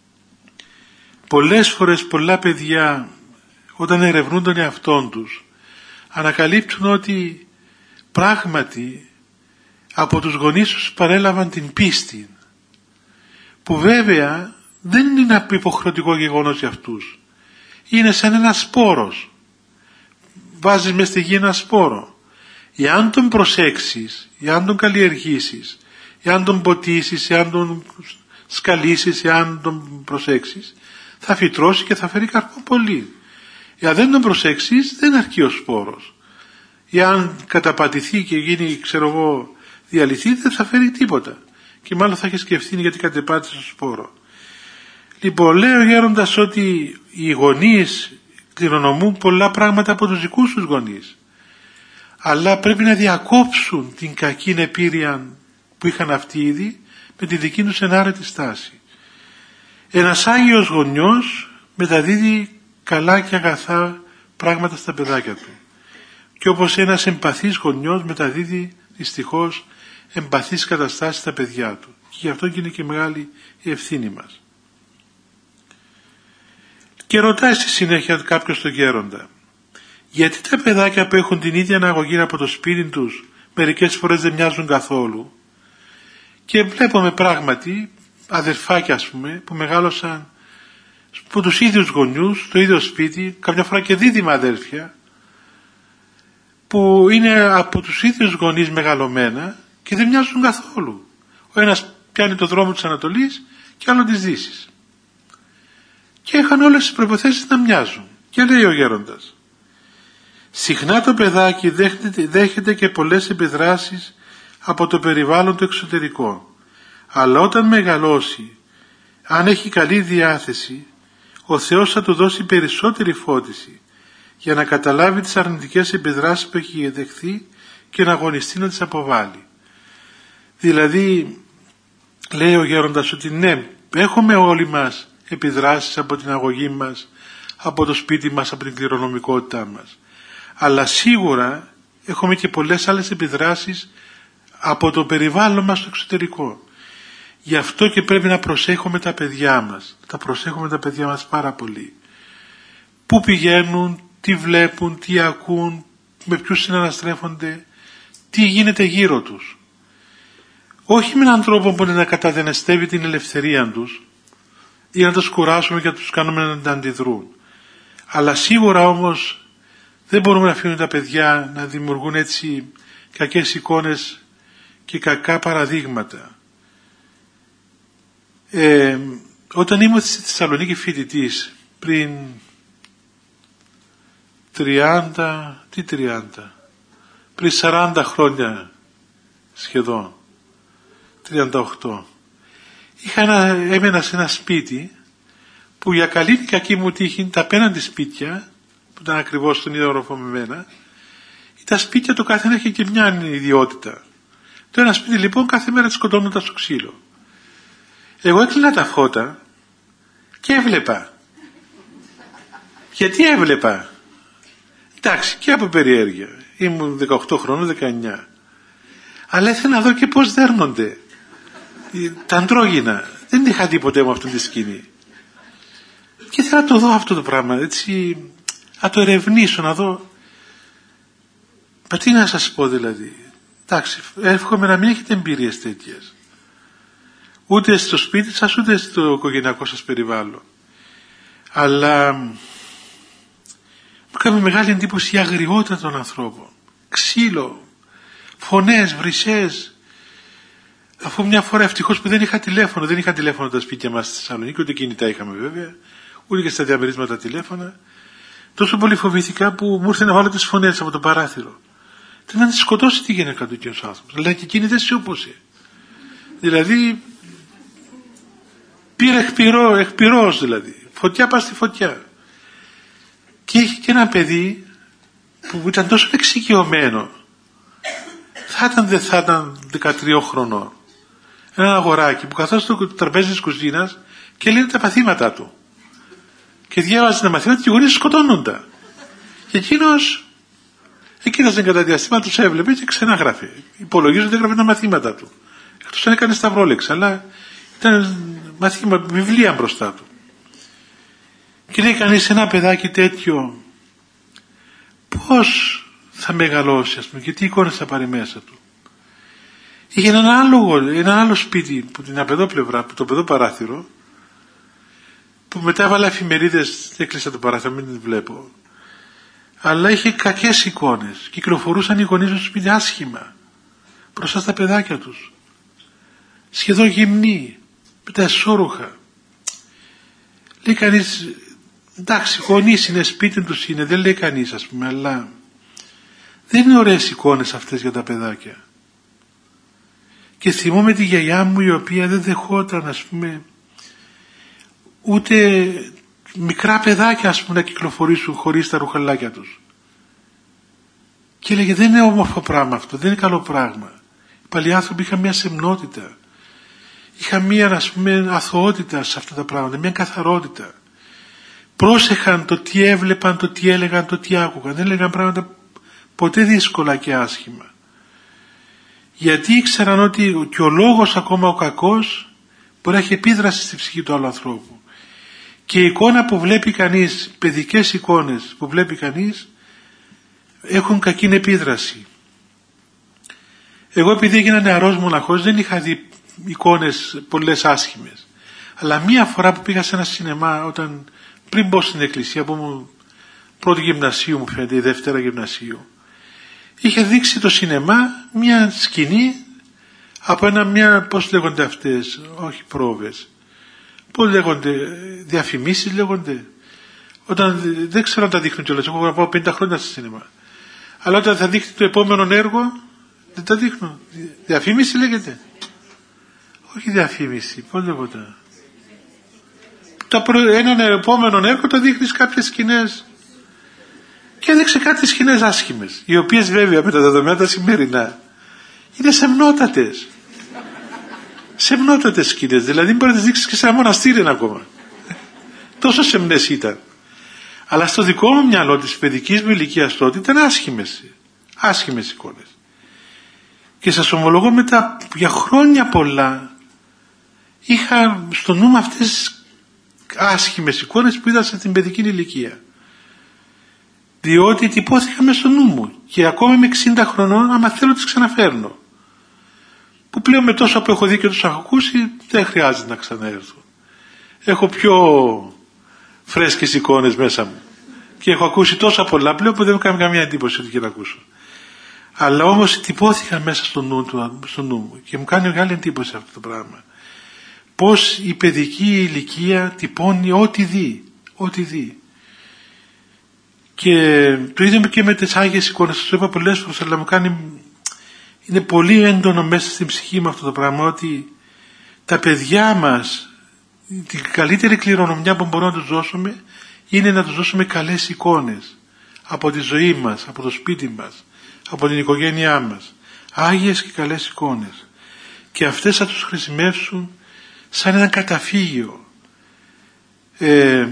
πολλές φορές πολλά παιδιά όταν ερευνούν τον εαυτόν τους ανακαλύπτουν ότι πράγματι από τους γονείς τους παρέλαβαν την πίστη, που βέβαια δεν είναι ένα υποχρεωτικό γεγονός για αυτούς. Είναι σαν ένα σπόρος. Βάζεις μες στη γη ένα σπόρο. Εάν τον προσέξεις, εάν τον καλλιεργήσεις, εάν τον ποτίσεις, εάν τον σκαλίσεις, εάν τον προσέξεις, θα φυτρώσει και θα φέρει καρπό πολύ. Εάν δεν τον προσέξεις, δεν αρκεί ο σπόρος. Εάν καταπατηθεί και γίνει, ξέρω εγώ, διαλυθεί, δεν θα φέρει τίποτα. Και μάλλον θα έχει ευθύνη γιατί κατεπάτησε το σπόρο. Λοιπόν, λέει ο γέροντας ότι οι γονείς κληρονομούν πολλά πράγματα από τους δικούς τους γονείς. Αλλά πρέπει να διακόψουν την κακή επίρρεια που είχαν αυτοί ήδη με τη δική τους ενάρετη στάση. Ένας Άγιος γονιός μεταδίδει καλά και αγαθά πράγματα στα παιδάκια του. Και όπως ένας εμπαθής γονιός μεταδίδει δυστυχώς εμπαθείς καταστάσεις στα παιδιά του. Και γι' αυτό και είναι και μεγάλη η ευθύνη μας. Και ρωτάει στη συνέχεια κάποιος τον γέροντα, γιατί τα παιδάκια που έχουν την ίδια αναγωγή από το σπίτι τους μερικές φορές δεν μοιάζουν καθόλου? Και βλέπουμε πράγματι αδερφάκια, ας πούμε, που μεγάλωσαν από τους ίδιους γονιούς, στο ίδιο σπίτι, καμιά φορά και δίδυμα αδέρφια, που είναι από τους ίδιους γονείς μεγαλωμένα και δεν μοιάζουν καθόλου. Ο ένας πιάνει το δρόμο της Ανατολής και άλλο της Δύσης. Και είχαν όλες τις προϋποθέσεις να μοιάζουν. Και λέει ο γέροντας, συχνά το παιδάκι δέχεται, δέχεται και πολλές επιδράσεις από το περιβάλλον το εξωτερικό. Αλλά όταν μεγαλώσει, αν έχει καλή διάθεση, ο Θεός θα του δώσει περισσότερη φώτιση για να καταλάβει τις αρνητικές επιδράσεις που έχει δεχθεί και να αγωνιστεί να τις αποβάλει. Δηλαδή, λέει ο γέροντας ότι ναι, έχουμε όλοι μας επιδράσεις από την αγωγή μας, από το σπίτι μας, από την κληρονομικότητά μας. Αλλά σίγουρα έχουμε και πολλές άλλες επιδράσεις από το περιβάλλον μας στο εξωτερικό. Γι' αυτό και πρέπει να προσέχουμε τα παιδιά μας. Τα προσέχουμε τα παιδιά μας πάρα πολύ. Πού πηγαίνουν, τι βλέπουν, τι ακούν, με ποιους συναναστρέφονται, τι γίνεται γύρω τους. Όχι με έναν τρόπο που να καταδενεστεύει την ελευθερία τους ή να τους κουράσουμε και να τους κάνουμε να αντιδρούν. Αλλά σίγουρα όμως δεν μπορούμε να αφήνουμε τα παιδιά να δημιουργούν έτσι κακές εικόνες και κακά παραδείγματα. Ε, όταν ήμουν στη Θεσσαλονίκη φοιτητής πριν τριάντα, τι τριάντα, πριν σαράντα χρόνια σχεδόν, τριάντα οκτώ, είχα ένα, έμενα σε ένα σπίτι που για καλή και κακή μου τύχη τα απέναντι σπίτια, που ήταν ακριβώς στον ίδιο όροφο με μένα, τα σπίτια το κάθε ένα είχε και μια ιδιότητα. Το ένα σπίτι λοιπόν κάθε μέρα σκοτώνονταν στο ξύλο. Εγώ έκλεινα τα φώτα και έβλεπα. Γιατί έβλεπα? Εντάξει, και από περιέργεια. Ήμουν δεκαοκτώ χρόνων, δεκαεννιά. Αλλά ήθελα να δω και πώς δέρνονται τα αντρόγυνα. Δεν είχα δει ποτέ με αυτή τη σκηνή. Και ήθελα να το δω αυτό το πράγμα, έτσι, να το ερευνήσω, να δω. Μα τι να σας πω δηλαδή. Εντάξει, εύχομαι να μην έχετε εμπειρίες τέτοιες. Ούτε στο σπίτι σας, ούτε στο οικογενειακό σας περιβάλλον. Αλλά μου κάνει μεγάλη εντύπωση η αγριότητα των ανθρώπων. Ξύλο, φωνές, βρυσές. Αφού μια φορά ευτυχώς που δεν είχα τηλέφωνο, δεν είχα τηλέφωνο τα σπίτια μας στη Θεσσαλονίκη, ούτε κινητά είχαμε βέβαια, ούτε και στα διαμερίσματα τηλέφωνα. Τόσο πολύ φοβήθηκα που μου ήρθε να βάλω τις φωνές από το παράθυρο. Θέλω να τη σκοτώσει τη γυναίκα του και ο άνθρωπος. Αλλά και εκείνη δεν σιώπωσε. Δηλαδή πήρε εκπυρό, εκπυρός δηλαδή. Φωτιά πας στη φωτιά. Και είχε και ένα παιδί που ήταν τόσο εξοικειωμένο. Θα ήταν, δεν θα ήταν δεκατρία χρονών. Ένα αγοράκι που καθώς στο τραπέζι της κουζίνας και λύνε τα παθήματά του. Και διάβαζε τα μαθήματα και οι γονείς σκοτώνονταν. Και εκείνος εκείνος κατά διαστήμα τους έβλεπε και ξανάγραφε. Υπολογίζω ότι έγραφε τα μαθήματα του. Εκτός αν έκανε σταυρόλεξα, αλλά ήταν μαθήμα, βιβλία μπροστά του. Και λέει κανείς ένα παιδάκι τέτοιο πώς θα μεγαλώσει, ας πούμε, και τι εικόνες θα πάρει μέσα του. Είχε έναν άλλο, ένα άλλο σπίτι που την απεδόπλευρα, που το παιδό-παράθυρο, που μετά έβαλα εφημερίδες, έκλεισα το παράθυρο, μην την βλέπω. Αλλά είχε κακές εικόνες. Κυκλοφορούσαν οι γονείς του σπίτι άσχημα μπροστά στα παιδάκια τους. Σχεδόν γυμνοί, με τα εσώρουχα. Λέει κανείς, εντάξει, γονείς είναι, σπίτι τους είναι, δεν λέει κανείς, ας πούμε, αλλά δεν είναι ωραίες εικόνες αυτές για τα παιδάκια. Και θυμούμαι τη γιαγιά μου, η οποία δεν δεχόταν, ας πούμε, ούτε μικρά παιδάκια, ας πούμε, να κυκλοφορήσουν χωρίς τα ρουχαλάκια τους. Και έλεγε, δεν είναι όμορφο πράγμα αυτό, δεν είναι καλό πράγμα. Οι παλιοί άνθρωποι είχαν μια σεμνότητα, είχαν μια, ας πούμε, αθωότητα σε αυτά τα πράγματα, μια καθαρότητα. Πρόσεχαν το τι έβλεπαν, το τι έλεγαν, το τι άκουγαν. Δεν έλεγαν πράγματα ποτέ δύσκολα και άσχημα. Γιατί ήξεραν ότι και ο λόγος, ακόμα ο κακός, μπορεί να έχει επίδραση στη ψυχή του άλλου ανθρώπου. Και η εικόνα που βλέπει κανείς, παιδικές εικόνες που βλέπει κανείς, έχουν κακή επίδραση. Εγώ επειδή έγινα νεαρός μοναχός δεν είχα δει εικόνες πολλές άσχημες. Αλλά μία φορά που πήγα σε ένα σινεμά, όταν, πριν μπω στην εκκλησία, που μου πρώτη γυμνασίου μου φαίνεται, η δεύτερα γυμνασίου, είχε δείξει το σινεμά μια σκηνή από ένα, μια, πώς λέγονται αυτές, όχι πρόβες, πώς λέγονται, διαφημίσεις λέγονται, όταν δεν ξέρω αν τα δείχνουν κιόλας, έχω να πάω πενήντα χρόνια στο σινεμά, αλλά όταν θα δείχνει το επόμενο έργο δεν τα δείχνουν. Διαφήμιση λέγεται, όχι διαφήμιση, πώς λέγονται, έναν επόμενο έργο το δείχνεις κάποιες σκηνές. και έδειξε κάτι σκηνές άσχημες, οι οποίες βέβαια με τα δεδομένα τα σημερινά είναι σεμνότατες. Σεμνότατες σκηνές, δηλαδή μπορεί να τις δείξεις και σε ένα μοναστήρι ακόμα. Τόσο σεμνές ήταν. Αλλά στο δικό μου μυαλό της παιδικής μου ηλικίας τότε ήταν άσχημες, άσχημες εικόνες. Και σας ομολογώ μετά για χρόνια πολλά είχα στο νου μου αυτές τις άσχημες εικόνες που είδα στην παιδική ηλικία. Διότι τυπώθηκα μες στο νου μου και ακόμα με εξήντα χρονών άμα θέλω τις ξαναφέρνω. Που πλέον με τόσο που έχω δει και τους έχω ακούσει δεν χρειάζεται να ξαναέρθω. Έχω πιο φρέσκες εικόνες μέσα μου και έχω ακούσει τόσα πολλά πλέον που δεν μου κάνει καμία εντύπωση ότι και να ακούσω. Αλλά όμως τυπώθηκα μέσα στο νου, του, στο νου μου και μου κάνει μεγάλη εντύπωση αυτό το πράγμα. Πώς η παιδική ηλικία τυπώνει ό,τι δει, ό,τι δει. Και το είδαμε και με τις Άγιες εικόνες, σας το είπα πολλές φορές, αλλά μου κάνει, είναι πολύ έντονο μέσα στην ψυχή μου αυτό το πράγμα, ότι τα παιδιά μας, την καλύτερη κληρονομιά που μπορούμε να τους δώσουμε, είναι να τους δώσουμε καλές εικόνες από τη ζωή μας, από το σπίτι μας, από την οικογένειά μας. Άγιες και καλές εικόνες. Και αυτές θα τους χρησιμεύσουν σαν ένα καταφύγιο. Ε,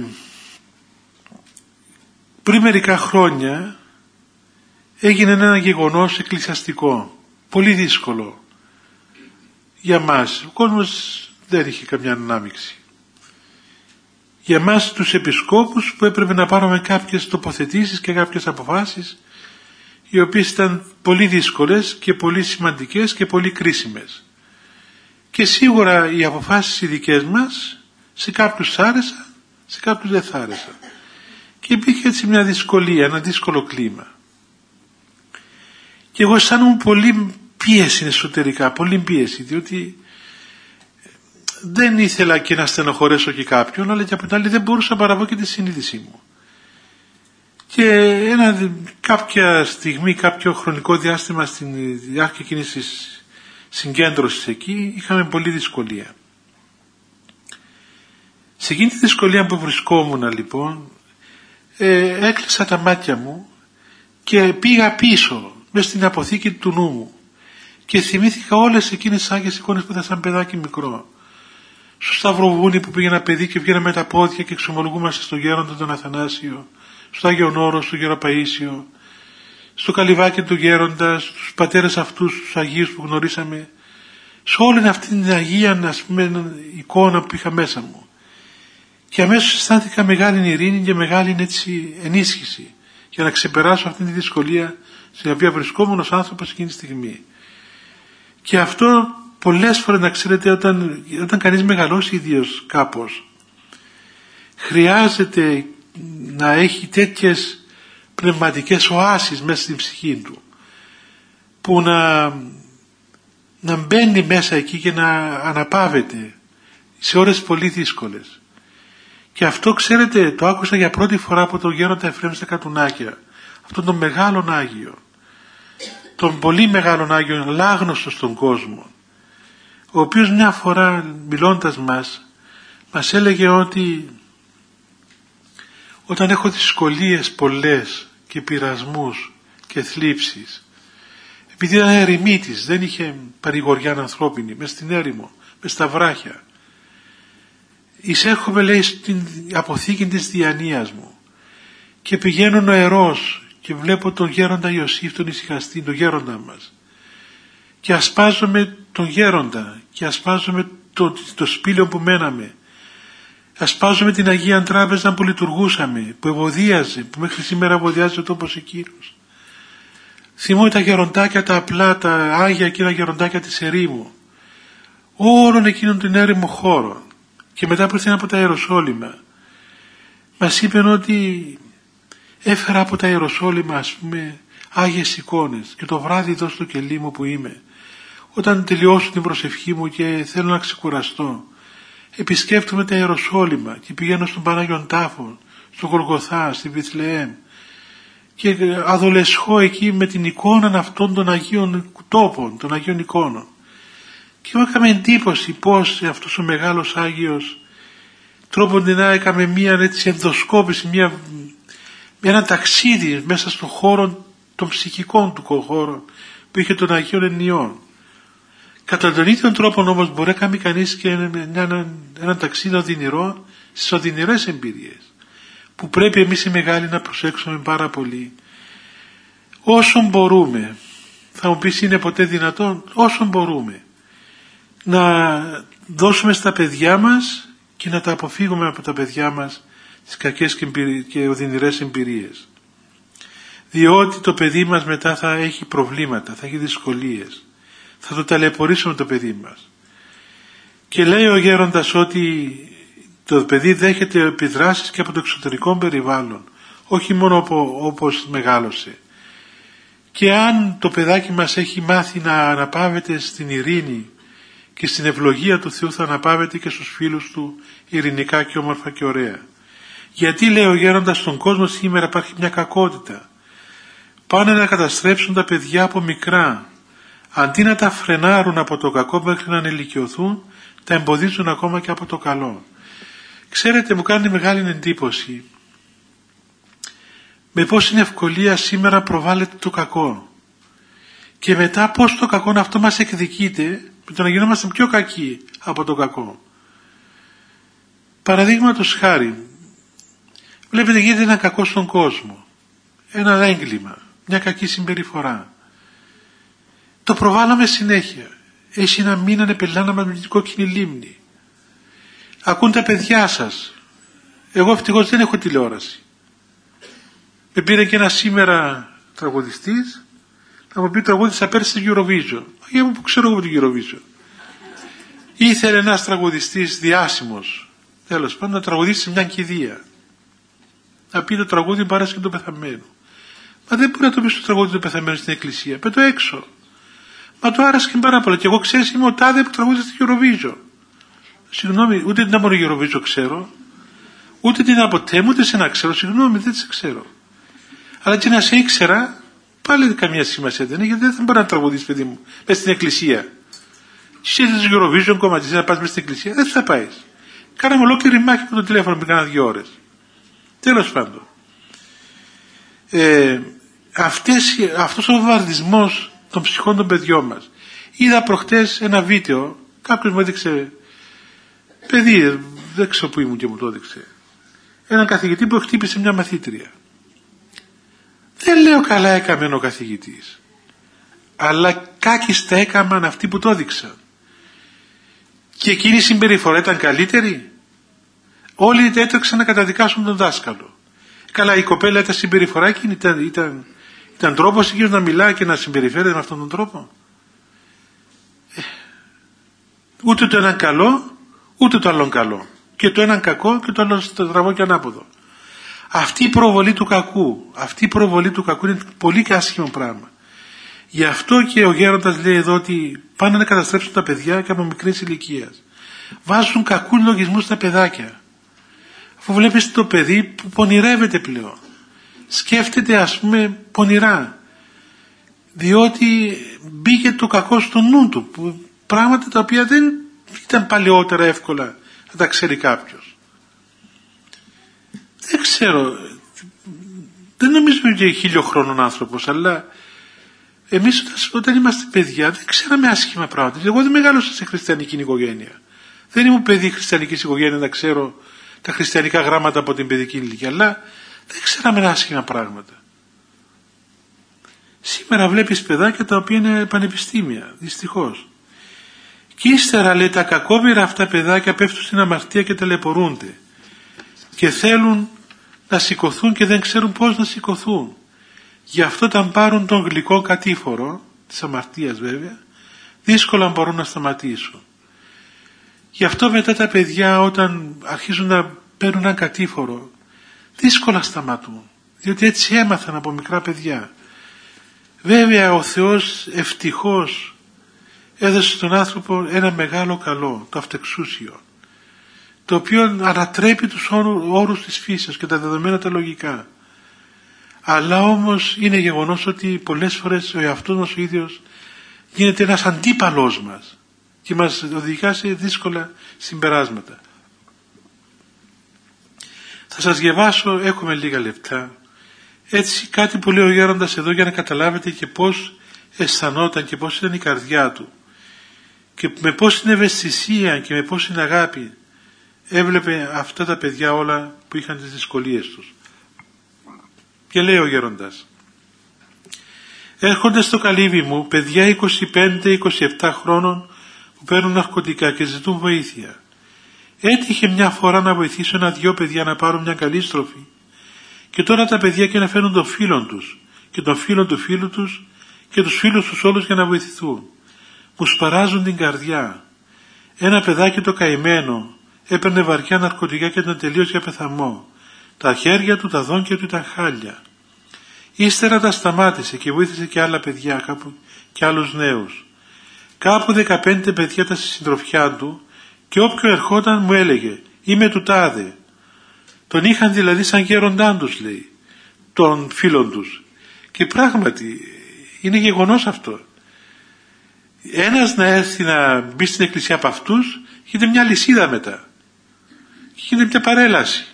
πριν μερικά χρόνια έγινε ένα γεγονός εκκλησιαστικό, πολύ δύσκολο για μας. Ο κόσμος δεν είχε καμιά ανάμειξη. Για μας τους επισκόπους που έπρεπε να πάρουμε κάποιες τοποθετήσεις και κάποιες αποφάσεις οι οποίες ήταν πολύ δύσκολες και πολύ σημαντικές και πολύ κρίσιμες. Και σίγουρα οι αποφάσεις οι δικές μας σε κάποιους άρεσαν, σε κάποιους δεν θα άρεσαν. Και υπήρχε έτσι μια δυσκολία, ένα δύσκολο κλίμα. Και εγώ αισθάνομαι πολύ πίεση εσωτερικά, πολύ πίεση, διότι δεν ήθελα και να στενοχωρέσω και κάποιον, αλλά και από την άλλη δεν μπορούσα να παραβώ και τη συνείδησή μου. Και ένα, κάποια στιγμή, κάποιο χρονικό διάστημα στην διάρκεια εκείνης της συγκέντρωσης εκεί, είχαμε πολλή δυσκολία. Σε εκείνη τη δυσκολία που βρισκόμουν λοιπόν, ε, έκλεισα τα μάτια μου και πήγα πίσω μες στην αποθήκη του νου μου και θυμήθηκα όλες εκείνες τις Άγιες εικόνες που ήταν σαν παιδάκι μικρό. Στο Σταυροβούνι που πήγαινα παιδί και βγαίνα με τα πόδια και εξομολογούμαστε στο Γέροντα τον Αθανάσιο, στο Άγιον Όρο, στο Γέρο Παΐσιο, στο Καλυβάκι του Γέροντα, στους πατέρες αυτούς, τους Αγίους που γνωρίσαμε, σε όλη αυτή την Αγία, ας πούμε, εικόνα που είχα μέσα μου. Και αμέσως αισθάνθηκα μεγάλη ειρήνη και μεγάλη έτσι ενίσχυση για να ξεπεράσω αυτή τη δυσκολία στην οποία βρισκόμουν ως άνθρωπος εκείνη τη στιγμή. Και αυτό πολλές φορές, να ξέρετε, όταν, όταν κανείς μεγαλώσει ιδίως κάπως, χρειάζεται να έχει τέτοιες πνευματικές οάσεις μέσα στην ψυχή του, που να, να μπαίνει μέσα εκεί και να αναπαύεται σε ώρες πολύ δύσκολες. Και αυτό, ξέρετε, το άκουσα για πρώτη φορά από τον Γέροντα Εφραίμ στα Κατουνάκια, αυτόν τον μεγάλον Άγιο, τον πολύ μεγάλον Άγιο, λάγνωστο στον κόσμο, ο οποίος μια φορά μιλώντας μας, μας έλεγε ότι όταν έχω δυσκολίες πολλές και πειρασμούς και θλίψεις, επειδή ήταν ερημίτης, δεν είχε παρηγοριά ανθρώπινη, μες στην έρημο, μες στα βράχια, εισέρχομαι, λέει, στην αποθήκη της διανοίας μου και πηγαίνω νοερός και βλέπω τον Γέροντα Ιωσήφ, τον ησυχαστή, τον Γέροντα μας, και ασπάζομαι τον Γέροντα και ασπάζομαι το, το σπήλαιο που μέναμε, ασπάζομαι την Αγία Τράπεζα που λειτουργούσαμε, που ευωδίαζε, που μέχρι σήμερα ευωδιάζει ο τόπος εκείνος. Θυμώ τα γεροντάκια τα απλά, τα Άγια εκείνα γεροντάκια της ερήμου, όλων εκείνων των έρημων χώρων. Και μετά που ήρθαν από τα Ιεροσόλυμα, μας είπαν ότι έφερα από τα Ιεροσόλυμα, ας πούμε, Άγιες εικόνες, και το βράδυ εδώ στο κελί μου που είμαι, όταν τελειώσω την προσευχή μου και θέλω να ξεκουραστώ, επισκέφτομαι τα Ιεροσόλυμα και πηγαίνω στον Πανάγιον Τάφο, στο Γολγοθά, στη Βιθλεέμ, και αδολεσχώ εκεί με την εικόνα αυτών των Αγίων τόπων, των Αγίων εικόνων. Και μου έκαμε εντύπωση πως αυτός ο μεγάλος Άγιος τρόπον να έκαμε μία έτσι ενδοσκόπηση, μία ένα ταξίδι μέσα στον χώρο των ψυχικών του χώρων που είχε των Αγίων Ενιών. Κατά τον ίδιο τρόπο όμως μπορεί να κάνει κανείς και ένα, ένα, ένα ταξίδι οδυνηρό στις οδυνηρές εμπειρίες, που πρέπει εμείς οι μεγάλοι να προσέξουμε πάρα πολύ. Όσο μπορούμε, θα μου πεις είναι ποτέ δυνατόν, όσο μπορούμε να δώσουμε στα παιδιά μας και να τα αποφύγουμε από τα παιδιά μας τις κακές και οδυνηρές εμπειρίες. Διότι το παιδί μας μετά θα έχει προβλήματα, θα έχει δυσκολίες. Θα το ταλαιπωρήσουμε το παιδί μας. Και λέει ο γέροντας ότι το παιδί δέχεται επιδράσεις και από το εξωτερικό περιβάλλον, όχι μόνο από, όπως μεγάλωσε. Και αν το παιδάκι μας έχει μάθει να αναπαύεται στην ειρήνη και στην ευλογία του Θεού, θα αναπαύεται και στους φίλους του ειρηνικά και όμορφα και ωραία. Γιατί, λέει ο γέροντας, στον κόσμο σήμερα υπάρχει μια κακότητα. Πάνε να καταστρέψουν τα παιδιά από μικρά. Αντί να τα φρενάρουν από το κακό μέχρι να ενηλικιωθούν, τα εμποδίζουν ακόμα και από το καλό. Ξέρετε, μου κάνει μεγάλη εντύπωση με πόση ευκολία σήμερα προβάλλεται το κακό. Και μετά πώς το κακό αυτό μας εκδικείται, με το να γινόμαστε πιο κακοί από το κακό. Παραδείγματος χάρη, βλέπετε γίνεται ένα κακό στον κόσμο. Ένα έγκλημα, μια κακή συμπεριφορά. Το προβάλλαμε συνέχεια. Έχει ένα μήνα να πελάνα μας με την κόκκινη λίμνη. Ακούν τα παιδιά σας. Εγώ ευτυχώς δεν έχω τηλεόραση. Με πήρε και ένα σήμερα τραγουδιστής να μου πει τραγούδισα πέρσι στη Eurovision. Για μου που ξέρω εγώ την Eurovision. Ήθελε ένας τραγουδιστής διάσημος, τέλος πάντων, να τραγουδήσει σε μια κηδεία. Να πει το τραγούδι Παράσκευη του πεθαμένου. Μα δεν μπορεί να το πει στο τραγούδι του πεθαμένου στην εκκλησία. Πε το έξω. Μα το άρεσε πάρα πολύ. Και εγώ ξέρεις είμαι ο τάδε που τραγούδισε στη Eurovision. Συγγνώμη, ούτε την από Eurovision ξέρω, ούτε την από τέμου, ούτε σε να ξέρω. Συγγνώμη, δεν σε ξέρω. Αλλά και να σε ήξερα, πάλι καμία σημασία δεν έχει, γιατί δεν θα μπορεί να τραγουδίσει, παιδί μου, μέσα στην εκκλησία. Si έχεις Eurovision κομματισή να πας μέσα στην εκκλησία, δεν θα πάει. Κάναμε ολόκληρη μάχη με το τηλέφωνο που κάνα δύο ώρες. Τέλος πάντων. Ε, αυτές, αυτός ο βομβαρδισμός των ψυχών των παιδιών μας. Είδα προχτές ένα βίντεο, κάποιος μου έδειξε, παιδί, δεν ξέρω που ήμουν και μου το έδειξε, έναν καθηγητή που χτύπησε μια μαθήτρια. Δεν λέω καλά έκαμε ο καθηγητής, αλλά κάκιστα έκαναν αυτοί που το έδειξαν. Και εκείνη η συμπεριφορά ήταν καλύτερη. Όλοι έτρεξαν να καταδικάσουν τον δάσκαλο. Καλά, η κοπέλα ήταν συμπεριφορά εκείνη, ήταν, ήταν, ήταν τρόπος εκείνος να μιλάει και να συμπεριφέρεται με αυτόν τον τρόπο. Ε, ούτε το έναν καλό, ούτε το άλλον καλό. Και το έναν κακό και το άλλο στραβό και ανάποδο. Αυτή η προβολή του κακού, αυτή η προβολή του κακού είναι πολύ άσχημο πράγμα. Γι' αυτό και ο γέροντας λέει εδώ ότι πάνε να καταστρέψουν τα παιδιά και από μικρής ηλικίας. Βάζουν κακούς λογισμούς στα παιδάκια. Αφού βλέπεις το παιδί που πονηρεύεται πλέον. Σκέφτεται ας πούμε πονηρά. Διότι μπήκε το κακό στο νου του. Που, πράγματα τα οποία δεν ήταν παλαιότερα εύκολα να τα ξέρει κάποιος. Δεν ξέρω. Δεν νομίζω ότι χίλιο χρόνων άνθρωπος, αλλά εμείς όταν, όταν είμαστε παιδιά δεν ξέραμε άσχημα πράγματα. Εγώ δεν μεγάλωσα σε χριστιανική οικογένεια. Δεν ήμουν παιδί χριστιανικής οικογένειας να ξέρω τα χριστιανικά γράμματα από την παιδική ηλικία, αλλά δεν ξέραμε άσχημα πράγματα. Σήμερα βλέπεις παιδάκια τα οποία είναι πανεπιστήμια, δυστυχώς. Και ύστερα λέει τα κακόβυρα αυτά παιδάκια πέφτουν στην αμαρτία και ταλαιπωρούνται. Και θέλουν να σηκωθούν και δεν ξέρουν πώς να σηκωθούν. Γι' αυτό όταν πάρουν τον γλυκό κατήφορο, της αμαρτίας βέβαια, δύσκολα μπορούν να σταματήσουν. Γι' αυτό μετά τα παιδιά όταν αρχίζουν να παίρνουν έναν κατήφορο, δύσκολα σταματούν. Διότι έτσι έμαθαν από μικρά παιδιά. Βέβαια ο Θεός ευτυχώς έδωσε στον άνθρωπο ένα μεγάλο καλό, το αυτεξούσιο, το οποίο ανατρέπει τους όρους της φύσης και τα δεδομένα τα λογικά. Αλλά όμως είναι γεγονός ότι πολλές φορές ο εαυτός μας ο ίδιος γίνεται ένας αντίπαλός μας και μας οδηγά σε δύσκολα συμπεράσματα. Θα σας διαβάσω, έχουμε λίγα λεπτά, Έτσι κάτι που λέει ο γέροντας εδώ για να καταλάβετε και πώς αισθανόταν και πώς ήταν η καρδιά του και με πώς είναι ευαισθησία και με πώς είναι αγάπη έβλεπε αυτά τα παιδιά όλα που είχαν τις δυσκολίες τους. Και λέει ο γέροντας: έρχονται στο καλύβι μου παιδιά είκοσι πέντε είκοσι επτά χρόνων που παίρνουν ναρκωτικά και ζητούν βοήθεια. Έτυχε μια φορά να βοηθήσω ένα-δυο παιδιά να πάρουν μια καλή στροφή και τώρα τα παιδιά και να φέρουν των φίλων τους και των φίλων του φίλου τους και τους φίλους τους όλους για να βοηθηθούν. Μου σπαράζουν την καρδιά. Ένα παιδάκι το καημένο έπαιρνε βαριά ναρκωτικά και ήταν τελείως για πεθαμό. Τα χέρια του, τα δόντια του ήταν χάλια. Ύστερα τα σταμάτησε και βοήθησε και άλλα παιδιά κάπου και άλλους νέους. Κάπου δεκαπέντε παιδιά ήταν στη συντροφιά του και όποιο ερχόταν μου έλεγε «Είμαι του τάδε». Τον είχαν δηλαδή σαν γέροντάν τους, λέει, των φίλων τους. Και πράγματι είναι γεγονός αυτό. Ένας να έρθει να μπει στην εκκλησία από αυτούς γίνεται μια λυσίδα μετά. Γίνεται μια παρέλαση.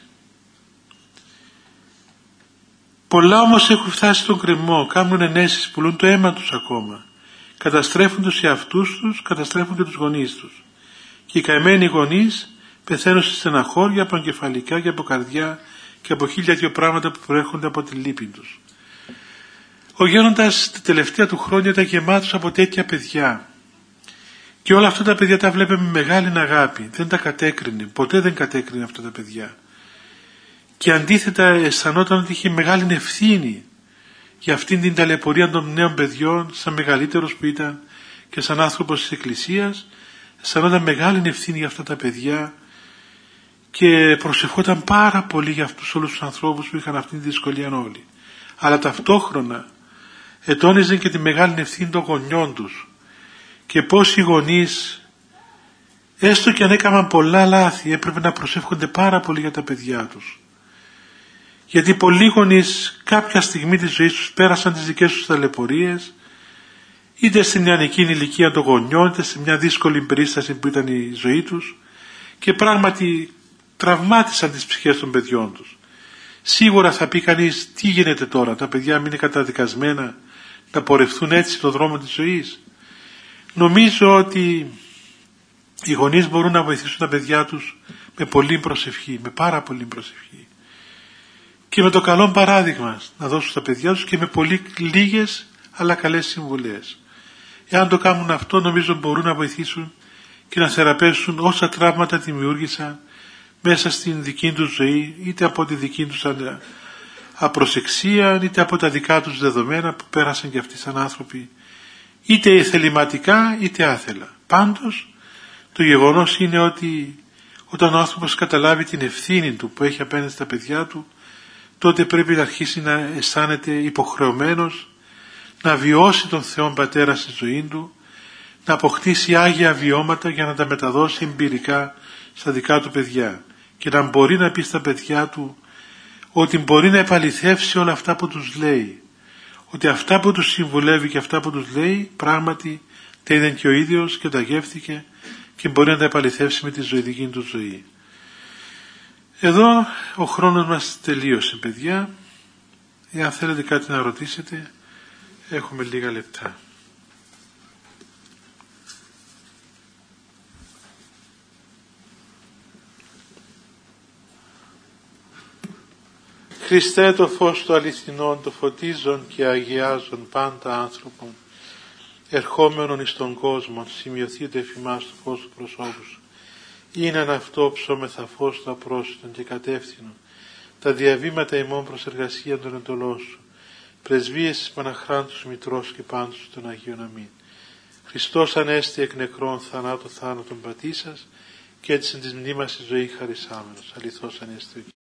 Πολλά όμως έχουν φτάσει στον κρεμό, κάνουν ενέσεις, πουλούν το αίμα τους ακόμα. Καταστρέφουν τους εαυτούς τους, καταστρέφουν και τους γονείς τους. Και οι καημένοι γονείς πεθαίνουν σε στεναχώρια, από εγκεφαλικά και από καρδιά και από χίλια δυο πράγματα που προέρχονται από τη λύπη τους. Ο γέροντας τα τελευταία του χρόνια ήταν γεμάτος από τέτοια παιδιά. Και όλα αυτά τα παιδιά τα βλέπε με μεγάλη αγάπη. Δεν τα κατέκρινε, ποτέ δεν κατέκρινε αυτά τα παιδιά. Και αντίθετα αισθανόταν ότι είχε μεγάλη ευθύνη για αυτήν την ταλαιπωρία των νέων παιδιών, σαν μεγαλύτερος που ήταν και σαν άνθρωπος της Εκκλησίας, αισθανόταν μεγάλη ευθύνη για αυτά τα παιδιά και προσευχόταν πάρα πολύ για αυτούς όλους τους ανθρώπους που είχαν αυτήν τη δυσκολία όλοι. Αλλά ταυτόχρονα ετώνιζε και τη μεγάλη ευθύνη των γονιών τους και πώς οι γονείς, έστω και αν έκαναν πολλά λάθη, έπρεπε να προσεύχονται πάρα πολύ για τα παιδιά τους. Γιατί πολλοί γονείς κάποια στιγμή της ζωής τους πέρασαν τις δικές τους ταλαιπωρίες, είτε στην νεανική ηλικία των γονιών, είτε σε μια δύσκολη περίσταση που ήταν η ζωή τους και πράγματι τραυμάτισαν τις ψυχές των παιδιών τους. Σίγουρα θα πει κανείς τι γίνεται τώρα, τα παιδιά μην είναι καταδικασμένα να πορευθούν έτσι στον δρόμο της ζωής. Νομίζω ότι οι γονείς μπορούν να βοηθήσουν τα παιδιά τους με πολλή προσευχή, με πάρα πολύ προσευχή. Και με το καλό παράδειγμα να δώσουν στα παιδιά τους και με πολύ λίγες αλλά καλές συμβουλές. Εάν το κάνουν αυτό, νομίζω μπορούν να βοηθήσουν και να θεραπεύσουν όσα τραύματα δημιούργησαν μέσα στην δική τους ζωή, είτε από τη δική τους απροσεξία, είτε από τα δικά τους δεδομένα που πέρασαν και αυτοί σαν άνθρωποι, είτε θεληματικά είτε άθελα. Πάντως, το γεγονός είναι ότι όταν ο άνθρωπος καταλάβει την ευθύνη του που έχει απέναντι στα παιδιά του, τότε πρέπει να αρχίσει να αισθάνεται υποχρεωμένος να βιώσει τον Θεό Πατέρα στη ζωή του, να αποκτήσει άγια βιώματα για να τα μεταδώσει εμπειρικά στα δικά του παιδιά και να μπορεί να πει στα παιδιά του ότι μπορεί να επαληθεύσει όλα αυτά που τους λέει, ότι αυτά που τους συμβουλεύει και αυτά που τους λέει πράγματι τα είδε και ο ίδιος και τα γεύθηκε και μπορεί να τα επαληθεύσει με τη ζωητική του ζωή. Εδώ ο χρόνος μας τελείωσε, παιδιά. Εάν θέλετε κάτι να ρωτήσετε, έχουμε λίγα λεπτά. Χριστέ, το φως του αληθινών, το φωτίζον και αγιάζον πάντα άνθρωπον, ερχόμενον εις τον κόσμο, σημειωθείτε εφημάς το φως του προσώπου σου. Είναι αυτό ψώμεθα φως του απρόσιτον και κατεύθυνον τα διαβήματα ημών προς εργασία των εντολών σου, πρεσβείες της Παναχράντους Μητρός και πάντως των Αγίων Αμήν. Χριστός ανέστη εκ νεκρών θανάτων θάνατον πατήσας και έτσι της μνήμας η ζωή χαρισάμενος. Αληθώς ανέστη ο